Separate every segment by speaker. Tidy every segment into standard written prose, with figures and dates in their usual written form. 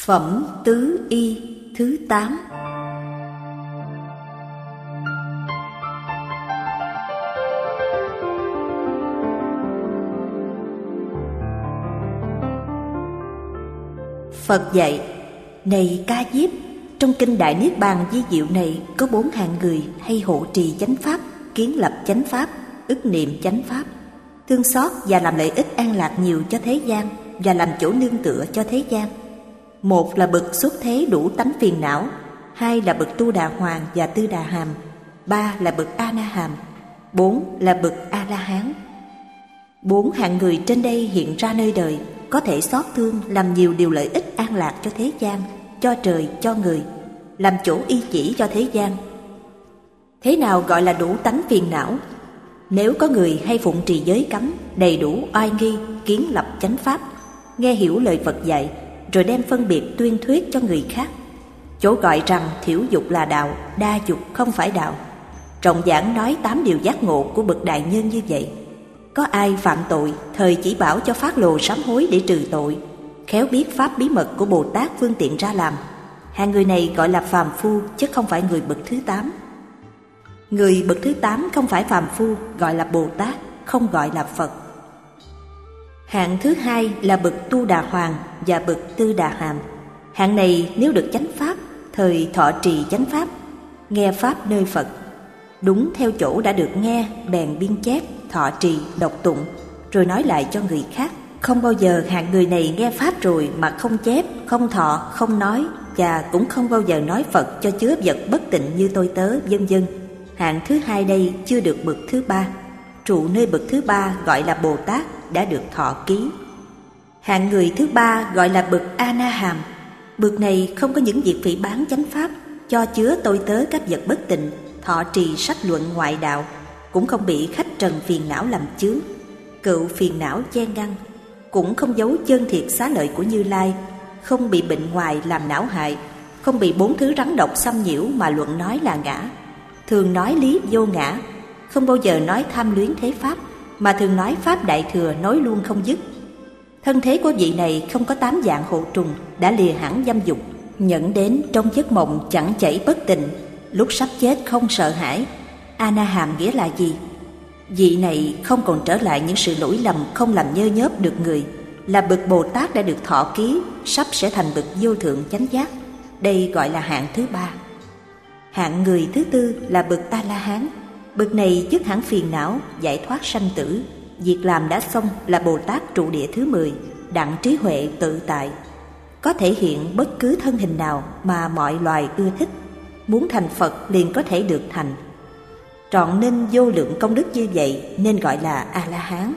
Speaker 1: Phẩm Tứ Y thứ 8. Phật dạy: này Ca Diếp, trong kinh Đại Niết Bàn Di Diệu này có 4 hạng người hay hộ trì chánh pháp, kiến lập chánh pháp, ức niệm chánh pháp, thương xót và làm lợi ích an lạc nhiều cho thế gian và làm chỗ nương tựa cho thế gian. Một là bậc xuất thế đủ tánh phiền não, hai là bậc Tu Đà Hoàng và Tư Đà Hàm, ba là bậc A Na Hàm, 4 là bậc A La Hán. 4 hạng người trên đây hiện ra nơi đời, có thể xót thương làm nhiều điều lợi ích an lạc cho thế gian, cho trời, cho người, làm chỗ y chỉ cho thế gian. Thế nào gọi là đủ tánh phiền não? Nếu có người hay phụng trì giới cấm, đầy đủ oai nghi, kiến lập chánh pháp, nghe hiểu lời Phật dạy, rồi đem phân biệt tuyên thuyết cho người khác, chỗ gọi rằng thiểu dục là đạo, đa dục không phải đạo, rộng giảng nói 8 điều giác ngộ của bậc đại nhân như vậy. Có ai phạm tội, thời chỉ bảo cho phát lồ sám hối để trừ tội, khéo biết pháp bí mật của Bồ Tát phương tiện ra làm. Hạng người này gọi là phàm phu, chứ không phải người bậc thứ 8. Người bậc thứ 8 không phải phàm phu, gọi là Bồ Tát, không gọi là Phật. Hạng thứ 2 là bậc Tu Đà Hoàng và bậc Tư Đà Hàm. Hạng này nếu được chánh pháp, thời thọ trì chánh pháp, nghe pháp nơi Phật, đúng theo chỗ đã được nghe, bèn biên chép, thọ trì, đọc tụng, rồi nói lại cho người khác. Không bao giờ hạng người này nghe pháp rồi mà không chép, không thọ, không nói, và cũng không bao giờ nói Phật cho chứa vật bất tịnh như tôi tớ, vân vân. Hạng thứ 2 đây chưa được bậc thứ 3, trụ nơi bậc thứ 3 gọi là Bồ Tát, đã được thọ ký. Hạng người thứ 3 gọi là bậc A Na Hàm. Bậc này không có những việc phỉ báng chánh pháp, cho chứa tôi tớ các vật bất tịnh, thọ trì sách luận ngoại đạo, cũng không bị khách trần phiền não làm chướng, cựu phiền não che ngăn, cũng không giấu chân thiệt xá lợi của Như Lai, không bị bệnh ngoài làm não hại, không bị 4 thứ rắn độc xâm nhiễu mà luận nói là ngã, thường nói lý vô ngã, không bao giờ nói tham luyến thế pháp, mà thường nói pháp đại thừa nói luôn không dứt. Thân thế của vị này không có 8 dạng hộ trùng, đã lìa hẳn dâm dục, nhẫn đến trong giấc mộng chẳng chảy bất tịnh, lúc sắp chết không sợ hãi. A Na Hàm nghĩa là gì? Vị này không còn trở lại những sự lỗi lầm, không làm nhơ nhớp được người, là bậc Bồ Tát đã được thọ ký, sắp sẽ thành bậc vô thượng chánh giác. Đây gọi là hạng thứ 3. Hạng người thứ 4 là bậc A La Hán. Bậc này dứt hẳn phiền não, giải thoát sanh tử, việc làm đã xong, là Bồ Tát trụ địa thứ 10, đặng trí huệ tự tại, có thể hiện bất cứ thân hình nào mà mọi loài ưa thích. Muốn thành Phật liền có thể được thành, trọn nên vô lượng công đức như vậy, nên gọi là A La Hán.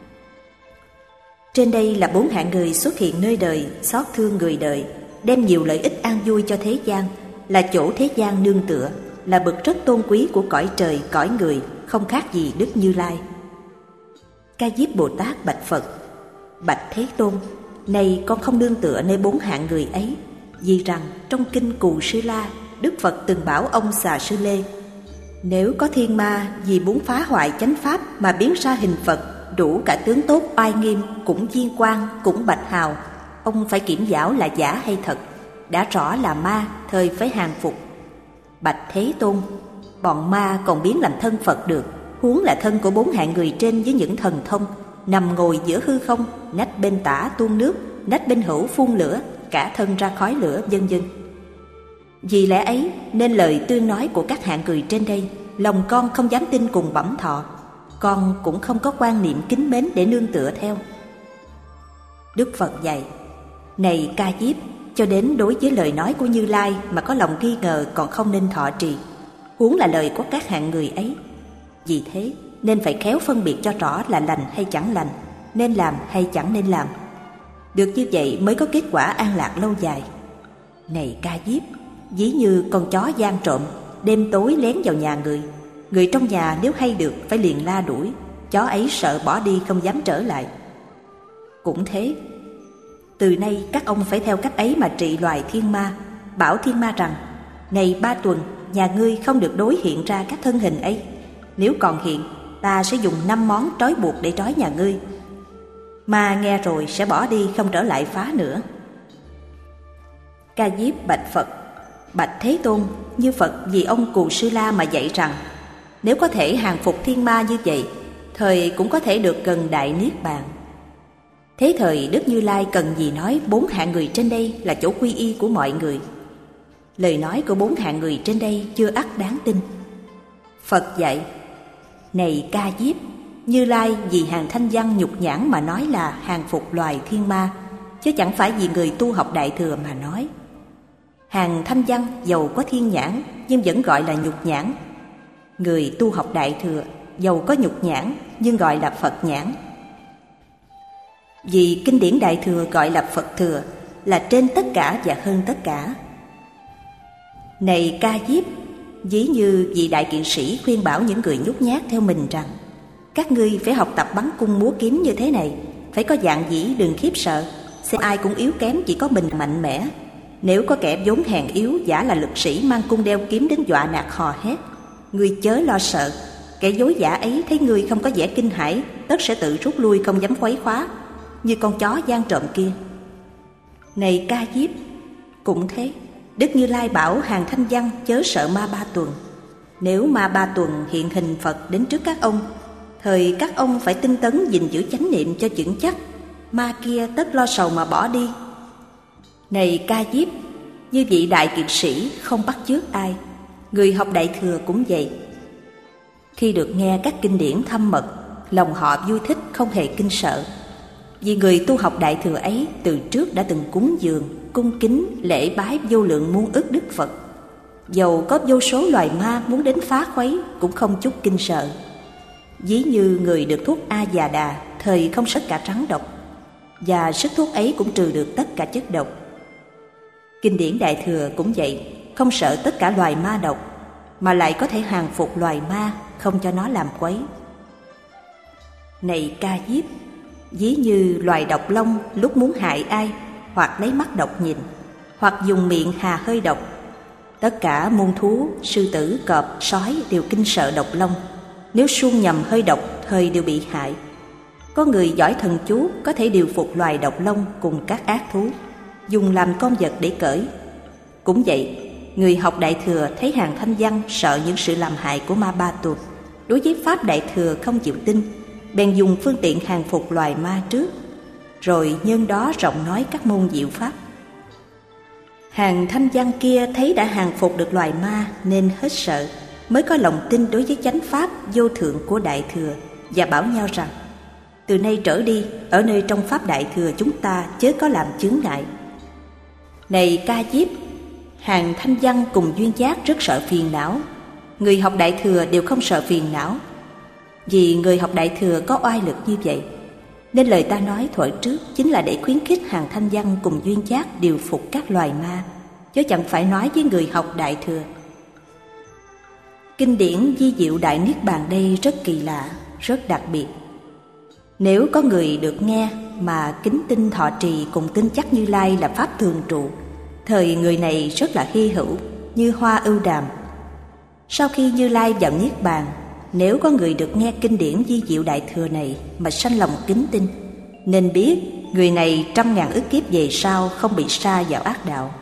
Speaker 1: Trên đây là 4 hạng người xuất hiện nơi đời, xót thương người đời, đem nhiều lợi ích an vui cho thế gian, là chỗ thế gian nương tựa, là bậc rất tôn quý của cõi trời, cõi người, không khác gì Đức Như Lai. Ca Diếp Bồ Tát bạch Phật: bạch Thế Tôn, này con không nương tựa nơi 4 hạng người ấy, vì rằng trong kinh Cù Sư La, Đức Phật từng bảo ông Xà Sư Lê: nếu có thiên ma vì muốn phá hoại chánh pháp mà biến ra hình Phật, đủ cả tướng tốt oai nghiêm, cũng viên quang, cũng bạch hào, ông phải kiểm giảo là giả hay thật, đã rõ là ma, thời phải hàng phục. Bạch Thế Tôn, bọn ma còn biến làm thân Phật được, huống là thân của 4 hạng người trên với những thần thông, nằm ngồi giữa hư không, nách bên tả tuôn nước, nách bên hữu phun lửa, cả thân ra khói lửa, vân vân. Vì lẽ ấy nên lời tuyên nói của các hạng người trên đây, lòng con không dám tin cùng bẩm thọ, con cũng không có quan niệm kính mến để nương tựa theo. Đức Phật dạy: này Ca Diếp, cho đến đối với lời nói của Như Lai mà có lòng nghi ngờ còn không nên thọ trì, huống là lời của các hạng người ấy. Vì thế nên phải khéo phân biệt cho rõ là lành hay chẳng lành, nên làm hay chẳng nên làm. Được như vậy mới có kết quả an lạc lâu dài. Này Ca Diếp, ví như con chó gian trộm, đêm tối lén vào nhà người trong nhà nếu hay được phải liền la đuổi, chó ấy sợ bỏ đi không dám trở lại. Cũng thế, từ nay các ông phải theo cách ấy mà trị loài thiên ma, bảo thiên ma rằng: này 3 tuần, nhà ngươi không được đối hiện ra các thân hình ấy, nếu còn hiện, ta sẽ dùng 5 món trói buộc để trói nhà ngươi. Ma nghe rồi sẽ bỏ đi không trở lại phá nữa. Ca Diếp bạch Phật: Bạch Thế Tôn, như Phật vì ông Cù Sư La mà dạy rằng, nếu có thể hàng phục thiên ma như vậy, thời cũng có thể được gần Đại Niết Bàn. Thế thời Đức Như Lai cần gì nói 4 hạng người trên đây là chỗ quy y của mọi người. Lời nói của 4 hạng người trên đây chưa ắt đáng tin. Phật dạy: Này Ca Diếp, Như Lai vì hàng thanh văn nhục nhãn mà nói là hàng phục loài thiên ma, chứ chẳng phải vì người tu học Đại Thừa mà nói. Hàng thanh văn dầu có thiên nhãn nhưng vẫn gọi là nhục nhãn. Người tu học Đại Thừa dầu có nhục nhãn nhưng gọi là Phật nhãn. Vì kinh điển Đại Thừa gọi là Phật Thừa, là trên tất cả và hơn tất cả. Này Ca Diếp, ví như vị đại kiện sĩ khuyên bảo những người nhút nhát theo mình rằng, các ngươi phải học tập bắn cung múa kiếm như thế này, phải có dạng dĩ, đừng khiếp sợ. Xem ai cũng yếu kém, chỉ có mình mạnh mẽ. Nếu có kẻ vốn hèn yếu, giả là lực sĩ, mang cung đeo kiếm đến dọa nạt hò hét, ngươi chớ lo sợ. Kẻ dối giả ấy thấy ngươi không có vẻ kinh hãi, tất sẽ tự rút lui, không dám quấy phá, như con chó gian trộm kia. Này Ca Diếp, cũng thế, Đức Như Lai bảo hàng thanh văn chớ sợ ma Ba Tuần. Nếu ma Ba Tuần hiện hình Phật đến trước các ông, thời các ông phải tinh tấn gìn giữ chánh niệm cho vững chắc, ma kia tất lo sầu mà bỏ đi. Này Ca Diếp, như vị đại kiệt sĩ không bắt chước ai, người học Đại Thừa cũng vậy. Khi được nghe các kinh điển thâm mật, lòng họ vui thích, không hề kinh sợ. Vì người tu học Đại Thừa ấy từ trước đã từng cúng dường, cung kính, lễ bái vô lượng muôn ức Đức Phật. Dầu có vô số loài ma muốn đến phá khuấy cũng không chút kinh sợ. Ví như người được thuốc A Già Đà, thời không sợ cả rắn độc, và sức thuốc ấy cũng trừ được tất cả chất độc. Kinh điển Đại Thừa cũng vậy, không sợ tất cả loài ma độc, mà lại có thể hàng phục loài ma, không cho nó làm quấy. Này Ca Diếp, ví như loài độc long lúc muốn hại ai, hoặc lấy mắt độc nhìn, hoặc dùng miệng hà hơi độc, tất cả muôn thú, sư tử, cọp, sói đều kinh sợ độc long. Nếu suông nhầm hơi độc, thời đều bị hại. Có người giỏi thần chú có thể điều phục loài độc long cùng các ác thú, dùng làm con vật để cởi. Cũng vậy, người học Đại Thừa thấy hàng thanh văn sợ những sự làm hại của ma Ba Tuần, đối với pháp Đại Thừa không chịu tin, bèn dùng phương tiện hàng phục loài ma trước, rồi nhân đó rộng nói các môn diệu pháp. Hàng thanh văn kia thấy đã hàng phục được loài ma nên hết sợ, mới có lòng tin đối với chánh pháp vô thượng của Đại Thừa, và bảo nhau rằng, từ nay trở đi, ở nơi trong pháp Đại Thừa chúng ta chớ có làm chướng ngại. Này Ca Diếp, hàng thanh văn cùng duyên giác rất sợ phiền não. Người học Đại Thừa đều không sợ phiền não. Vì người học Đại Thừa có oai lực như vậy, nên lời ta nói thuở trước chính là để khuyến khích hàng thanh văn cùng duyên giác điều phục các loài ma, chứ chẳng phải nói với người học Đại Thừa. Kinh điển vi diệu Đại Niết Bàn đây rất kỳ lạ, rất đặc biệt. Nếu có người được nghe mà kính tin thọ trì cùng tin chắc Như Lai là pháp thường trụ, thời người này rất là hy hữu, như hoa ưu đàm. Sau khi Như Lai vào Niết Bàn, nếu có người được nghe kinh điển vi diệu Đại Thừa này mà sanh lòng kính tin, nên biết người này 100.000 ức kiếp về sau không bị sa vào ác đạo.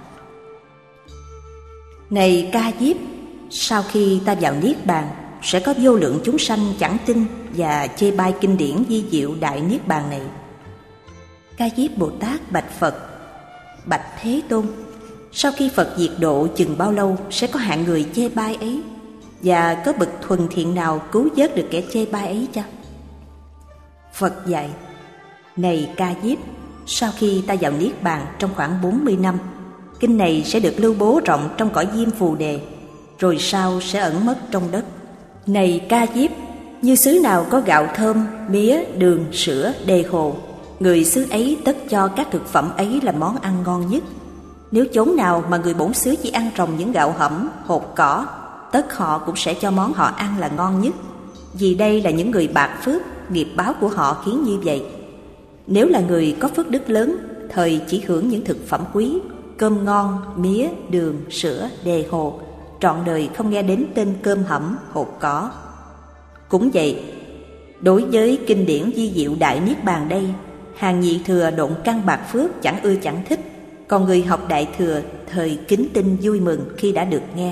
Speaker 1: Này Ca Diếp, sau khi ta vào Niết Bàn, sẽ có vô lượng chúng sanh chẳng tin và chê bai kinh điển vi diệu Đại Niết Bàn này. Ca Diếp Bồ Tát bạch Phật: Bạch Thế Tôn, sau khi Phật diệt độ chừng bao lâu sẽ có hạng người chê bai ấy, và có bậc thuần thiện nào cứu vớt được kẻ chê bai ấy chăng? Phật dạy: Này Ca Diếp, sau khi ta vào Niết Bàn trong khoảng 40 năm, kinh này sẽ được lưu bố rộng trong cõi Diêm Phù Đề, rồi sau sẽ ẩn mất trong đất. Này Ca Diếp, như xứ nào có gạo thơm, mía, đường, sữa, đề hồ, người xứ ấy tất cho các thực phẩm ấy là món ăn ngon nhất. Nếu chốn nào mà người bổn xứ chỉ ăn trồng những gạo hẩm, hột cỏ, tất họ cũng sẽ cho món họ ăn là ngon nhất. Vì đây là những người bạc phước, nghiệp báo của họ khiến như vậy. Nếu là người có phước đức lớn, thời chỉ hưởng những thực phẩm quý, cơm ngon, mía, đường, sữa, đề hồ, trọn đời không nghe đến tên cơm hẩm, hột cỏ. Cũng vậy, đối với kinh điển vi diệu Đại Niết Bàn đây, hàng nhị thừa độn căn bạc phước chẳng ưa chẳng thích, còn người học Đại Thừa thời kính tinh vui mừng khi đã được nghe.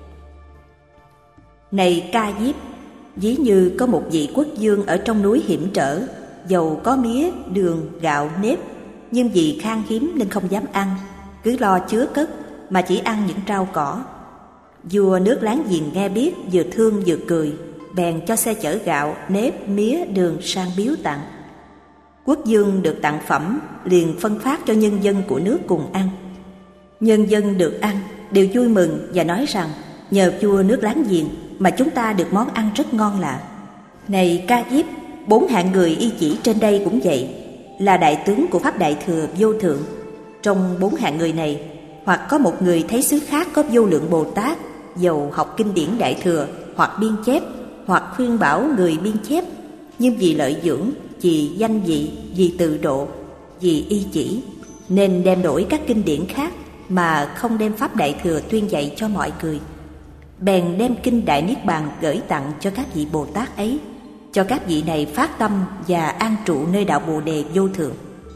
Speaker 1: Này Ca Diếp, ví như có một vị quốc vương ở trong núi hiểm trở, dầu có mía, đường, gạo, nếp, nhưng vì khan hiếm nên không dám ăn, cứ lo chứa cất mà chỉ ăn những rau cỏ. Vua nước láng giềng nghe biết, vừa thương vừa cười, bèn cho xe chở gạo, nếp, mía, đường sang biếu tặng. Quốc vương được tặng phẩm liền phân phát cho nhân dân của nước cùng ăn. Nhân dân được ăn đều vui mừng và nói rằng nhờ vua nước láng giềng mà chúng ta được món ăn rất ngon lạ. Này Ca Diếp, 4 hạng người y chỉ trên đây cũng vậy, là đại tướng của Pháp Đại Thừa vô thượng. Trong 4 hạng người này, hoặc có một người thấy xứ khác có vô lượng Bồ Tát, dầu học kinh điển Đại Thừa, hoặc biên chép, hoặc khuyên bảo người biên chép, nhưng vì lợi dưỡng, vì danh vị, vì tự độ, vì y chỉ, nên đem đổi các kinh điển khác mà không đem Pháp Đại Thừa tuyên dạy cho mọi người. Bèn đem kinh Đại Niết Bàn gửi tặng cho các vị Bồ Tát ấy, cho các vị này phát tâm và an trụ nơi đạo Bồ Đề vô thượng.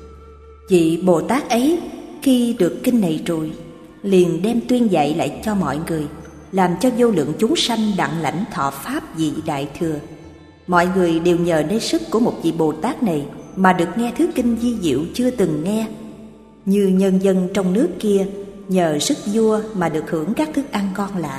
Speaker 1: Vị Bồ Tát ấy khi được kinh này rồi, liền đem tuyên dạy lại cho mọi người, làm cho vô lượng chúng sanh đặng lãnh thọ pháp vị Đại Thừa. Mọi người đều nhờ nơi sức của một vị Bồ Tát này mà được nghe thứ kinh vi diệu chưa từng nghe, như nhân dân trong nước kia nhờ sức vua mà được hưởng các thức ăn ngon lạ.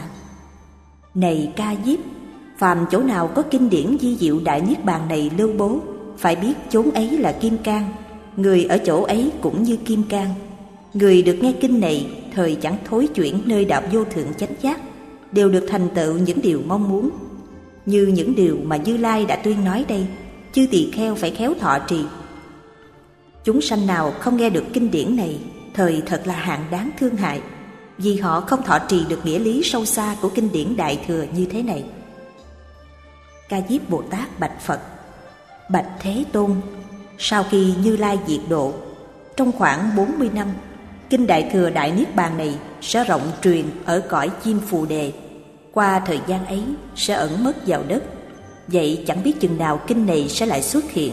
Speaker 1: Này Ca Diếp, phàm chỗ nào có kinh điển vi diệu Đại Niết Bàn này lưu bố, phải biết chốn ấy là kim cang, người ở chỗ ấy cũng như kim cang. Người được nghe kinh này thời chẳng thối chuyển nơi đạo vô thượng chánh giác, đều được thành tựu những điều mong muốn, như những điều mà Như Lai đã tuyên nói đây. Chư tỳ kheo phải khéo thọ trì. Chúng sanh nào không nghe được kinh điển này, thời thật là hạng đáng thương hại, vì họ không thọ trì được nghĩa lý sâu xa của kinh điển Đại Thừa như thế này. Ca Diếp Bồ Tát bạch Phật: Bạch Thế Tôn, sau khi Như Lai diệt độ, trong khoảng 40 năm, kinh Đại Thừa Đại Niết Bàn này sẽ rộng truyền ở cõi chim Phù Đề. Qua thời gian ấy sẽ ẩn mất vào đất, vậy chẳng biết chừng nào kinh này sẽ lại xuất hiện.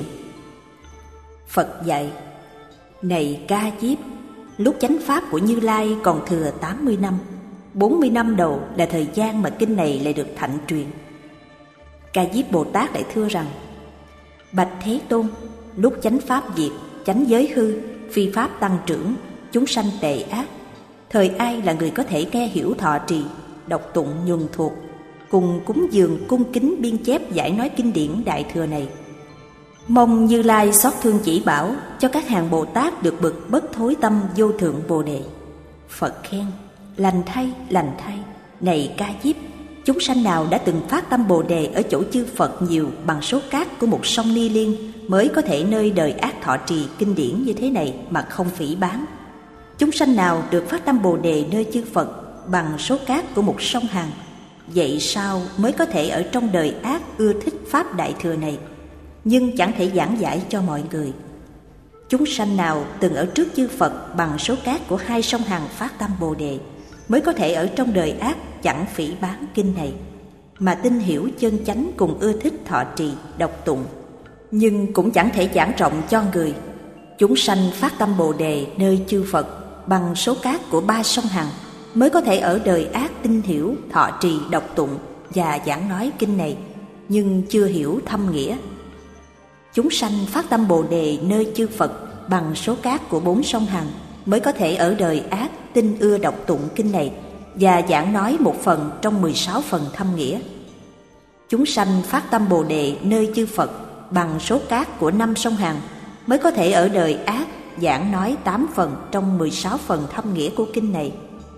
Speaker 1: Phật dạy: Này Ca Diếp, lúc chánh pháp của Như Lai còn thừa 80 năm, 40 năm đầu là thời gian mà kinh này lại được thạnh truyền. Ca Diếp Bồ Tát lại thưa rằng: Bạch Thế Tôn, lúc chánh pháp diệt, chánh giới hư, phi pháp tăng trưởng, chúng sanh tệ ác, thời ai là người có thể nghe hiểu thọ trì, đọc tụng nhuần thuộc, cùng cúng dường cung kính biên chép giải nói kinh điển Đại Thừa này? Mong Như Lai xót thương chỉ bảo cho các hàng Bồ Tát được bực bất thối tâm vô thượng Bồ Đề. Phật khen: Lành thay, lành thay. Này Ca Diếp, chúng sanh nào đã từng phát tâm Bồ Đề ở chỗ chư Phật nhiều bằng số cát của một sông Ni Liên, mới có thể nơi đời ác thọ trì kinh điển như thế này mà không phỉ báng. Chúng sanh nào được phát tâm Bồ Đề nơi chư Phật bằng số cát của một sông Hằng, vậy sao mới có thể ở trong đời ác ưa thích pháp Đại Thừa này, nhưng chẳng thể giảng giải cho mọi người? Chúng sanh nào từng ở trước chư Phật bằng số cát của 2 sông Hằng phát tâm Bồ Đề, mới có thể ở trong đời ác chẳng phỉ báng kinh này, mà tin hiểu chân chánh cùng ưa thích thọ trì, đọc tụng, nhưng cũng chẳng thể giảng rộng cho người. Chúng sanh phát tâm Bồ Đề nơi chư Phật bằng số cát của 3 sông Hằng, mới có thể ở đời ác tin hiểu, thọ trì, đọc tụng và giảng nói kinh này, nhưng chưa hiểu thâm nghĩa. Chúng sanh phát tâm Bồ Đề nơi chư Phật bằng số cát của 4 sông Hằng, mới có thể ở đời ác tin ưa đọc tụng kinh này và giảng nói một phần trong 16 phần thâm nghĩa. Chúng sanh phát tâm Bồ Đề nơi chư Phật bằng số cát của 5 sông Hằng, mới có thể ở đời ác giảng nói 8 phần trong 16 phần thâm nghĩa của kinh này.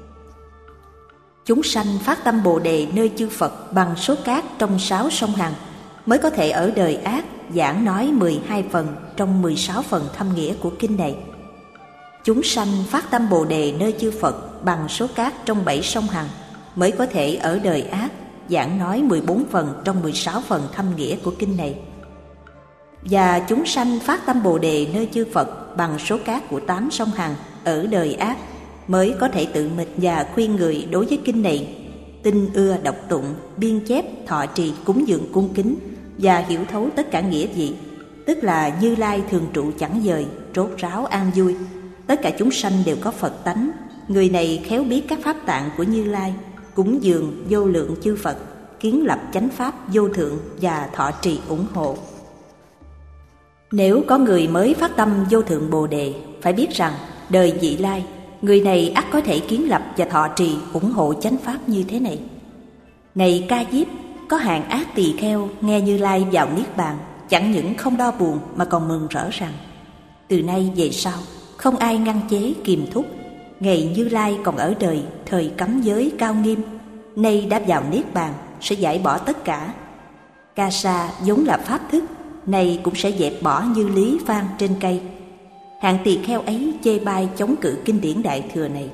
Speaker 1: Chúng sanh phát tâm Bồ Đề nơi chư Phật bằng số cát trong 6 sông Hằng, mới có thể ở đời ác giảng nói 12 phần trong 16 phần thâm nghĩa của kinh này. Chúng sanh phát tâm Bồ Đề nơi chư Phật bằng số cát trong 7 sông Hằng, mới có thể ở đời ác giảng nói 14 phần trong 16 phần thâm nghĩa của kinh này. Và chúng sanh phát tâm Bồ Đề nơi chư Phật bằng số cát của 8 sông Hằng ở đời ác, mới có thể tự mình và khuyên người đối với kinh này tin ưa đọc tụng, biên chép, thọ trì, cúng dường cung kính và hiểu thấu tất cả nghĩa vị, tức là Như Lai thường trụ chẳng dời, rốt ráo an vui, tất cả chúng sanh đều có Phật tánh. Người này khéo biết các pháp tạng của Như Lai, cúng dường vô lượng chư Phật, kiến lập chánh pháp vô thượng và thọ trì ủng hộ. Nếu có người mới phát tâm vô thượng Bồ Đề, phải biết rằng đời vị lai, người này ắt có thể kiến lập và thọ trì ủng hộ chánh pháp như thế này. Này Ca Diếp, có hàng ác tỳ kheo nghe Như Lai vào niết bàn, chẳng những không đau buồn mà còn mừng rỡ rằng từ nay về sau không ai ngăn chế kiềm thúc. Ngày Như Lai còn ở đời, thời cấm giới cao nghiêm, nay đã vào niết bàn, sẽ giải bỏ tất cả. Ca Sa vốn là pháp thức, nay cũng sẽ dẹp bỏ như lý phan trên cây. Hạng tỳ kheo ấy chê bai chống cự kinh điển Đại Thừa này.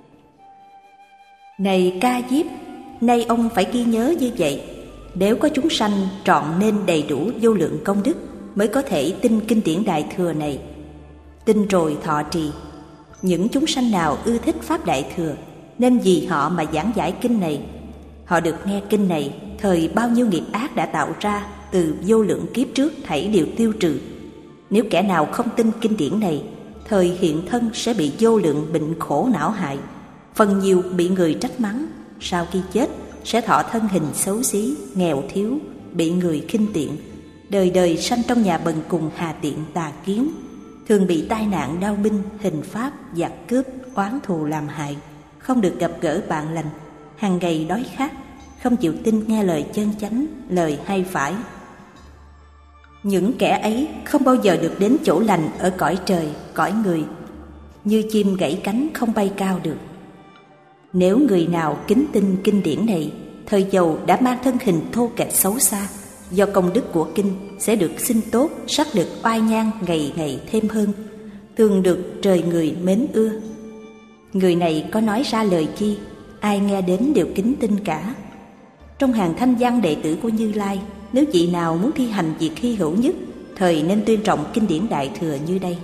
Speaker 1: Này Ca Diếp, nay ông phải ghi nhớ như vậy. Nếu có chúng sanh trọn nên đầy đủ vô lượng công đức, mới có thể tin kinh điển Đại Thừa này. Tin rồi thọ trì. Những chúng sanh nào ưa thích pháp Đại Thừa, nên vì họ mà giảng giải kinh này. Họ được nghe kinh này, thời bao nhiêu nghiệp ác đã tạo ra từ vô lượng kiếp trước thảy đều tiêu trừ. Nếu kẻ nào không tin kinh điển này, thời hiện thân sẽ bị vô lượng bệnh khổ não hại, phần nhiều bị người trách mắng. Sau khi chết sẽ thọ thân hình xấu xí, nghèo thiếu, bị người khinh tiện, đời đời sanh trong nhà bần cùng hà tiện tà kiến, thường bị tai nạn đau binh, hình pháp, giặc cướp, oán thù làm hại, không được gặp gỡ bạn lành, hàng ngày đói khát, không chịu tin nghe lời chân chánh, lời hay phải. Những kẻ ấy không bao giờ được đến chỗ lành ở cõi trời, cõi người, như chim gãy cánh không bay cao được. Nếu người nào kính tin kinh điển này, thời dầu đã mang thân hình thô kệch xấu xa, do công đức của kinh sẽ được sinh tốt, sắc được oai nhang ngày ngày thêm hơn, thường được trời người mến ưa. Người này có nói ra lời chi, ai nghe đến đều kính tin cả. Trong hàng thanh văn đệ tử của Như Lai, nếu vị nào muốn thi hành việc hy hữu nhất, thời nên tuyên trọng kinh điển Đại Thừa như đây.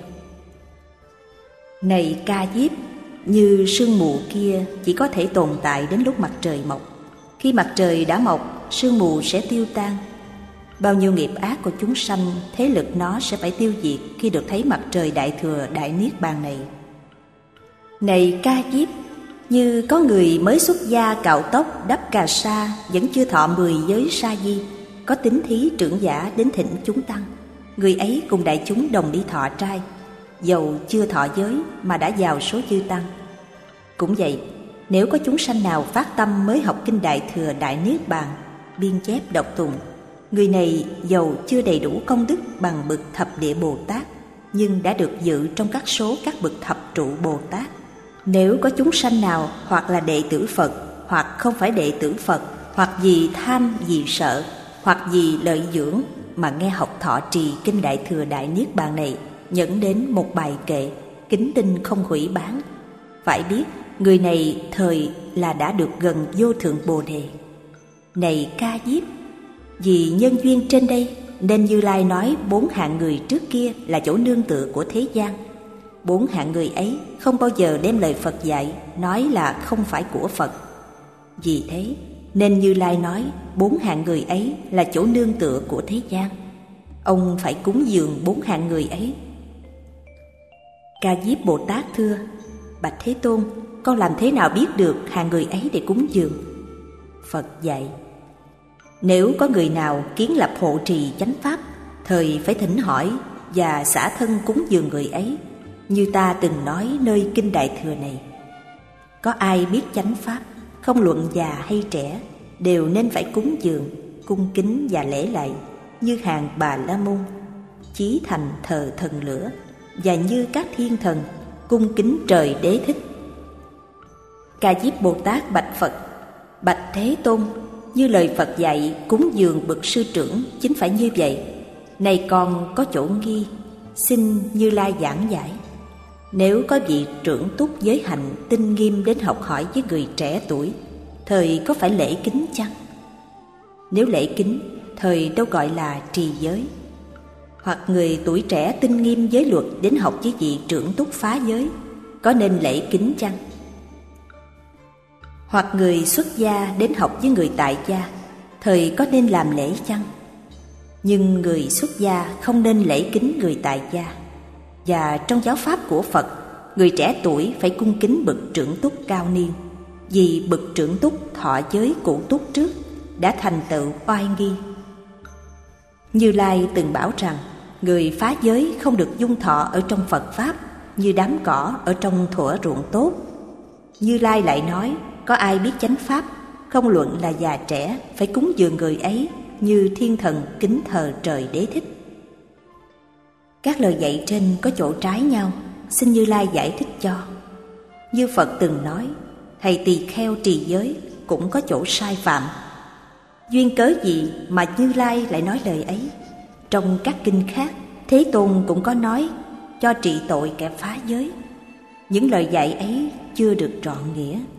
Speaker 1: Này Ca Diếp, như sương mù kia chỉ có thể tồn tại đến lúc mặt trời mọc. Khi mặt trời đã mọc, sương mù sẽ tiêu tan. Bao nhiêu nghiệp ác của chúng sanh, thế lực nó sẽ phải tiêu diệt khi được thấy mặt trời Đại Thừa Đại Niết Bàn này. Này Ca Diếp, như có người mới xuất gia cạo tóc đắp cà sa, vẫn chưa thọ 10 giới sa di, có tín thí trưởng giả đến thỉnh chúng tăng. Người ấy cùng đại chúng đồng đi thọ trai, dầu chưa thọ giới mà đã vào số chư tăng. Cũng vậy, nếu có chúng sanh nào phát tâm mới học kinh Đại Thừa Đại Niết Bàn, biên chép đọc tụng, người này dầu chưa đầy đủ công đức bằng bậc thập địa Bồ Tát, nhưng đã được dự trong các số các bậc thập trụ Bồ Tát. Nếu có chúng sanh nào hoặc là đệ tử Phật, hoặc không phải đệ tử Phật, hoặc vì tham vì sợ, hoặc vì lợi dưỡng mà nghe học thọ trì kinh Đại Thừa Đại Niết Bàn này, dẫn đến một bài kệ, kính tin không hủy bán, phải biết người này thời là đã được gần vô thượng Bồ Đề. Này Ca Diếp, vì nhân duyên trên đây nên Như Lai nói 4 hạng người trước kia là chỗ nương tựa của thế gian. 4 hạng người ấy không bao giờ đem lời Phật dạy nói là không phải của Phật. Vì thế nên Như Lai nói 4 hạng người ấy là chỗ nương tựa của thế gian. Ông phải cúng dường 4 hạng người ấy. Ca Diếp Bồ Tát thưa: Bạch Thế Tôn, con làm thế nào biết được hạng người ấy để cúng dường? Phật dạy: Nếu có người nào kiến lập hộ trì chánh pháp, thời phải thỉnh hỏi và xả thân cúng dường người ấy, như ta từng nói nơi kinh Đại Thừa này. Có ai biết chánh pháp, không luận già hay trẻ, đều nên phải cúng dường, cung kính và lễ lạy, như hàng Bà La Môn, chí thành thờ thần lửa, và như các thiên thần cung kính trời Đế Thích. Ca Diếp Bồ Tát bạch Phật: Bạch Thế Tôn, như lời Phật dạy cúng dường bậc sư trưởng chính phải như vậy. Này con có chỗ nghi, xin Như Lai giảng giải. Nếu có vị trưởng túc giới hạnh tinh nghiêm đến học hỏi với người trẻ tuổi, thời có phải lễ kính chăng? Nếu lễ kính, thời đâu gọi là trì giới. Hoặc người tuổi trẻ tinh nghiêm giới luật đến học với vị trưởng túc phá giới, có nên lễ kính chăng? Hoặc người xuất gia đến học với người tại gia, thời có nên làm lễ chăng? Nhưng người xuất gia không nên lễ kính người tại gia. Và trong giáo pháp của Phật, người trẻ tuổi phải cung kính bậc trưởng túc cao niên, vì bậc trưởng túc thọ giới cụ túc trước, đã thành tựu oai nghi. Như Lai từng bảo rằng người phá giới không được dung thọ ở trong Phật Pháp như đám cỏ ở trong thuở ruộng tốt. Như Lai lại nói, có ai biết chánh Pháp, không luận là già trẻ, phải cúng dường người ấy như thiên thần kính thờ trời Đế Thích. Các lời dạy trên có chỗ trái nhau, xin Như Lai giải thích cho. Như Phật từng nói, thầy tỳ kheo trì giới cũng có chỗ sai phạm. Duyên cớ gì mà Như Lai lại nói lời ấy? Trong các kinh khác, Thế Tôn cũng có nói cho trị tội kẻ phá giới. Những lời dạy ấy chưa được trọn nghĩa.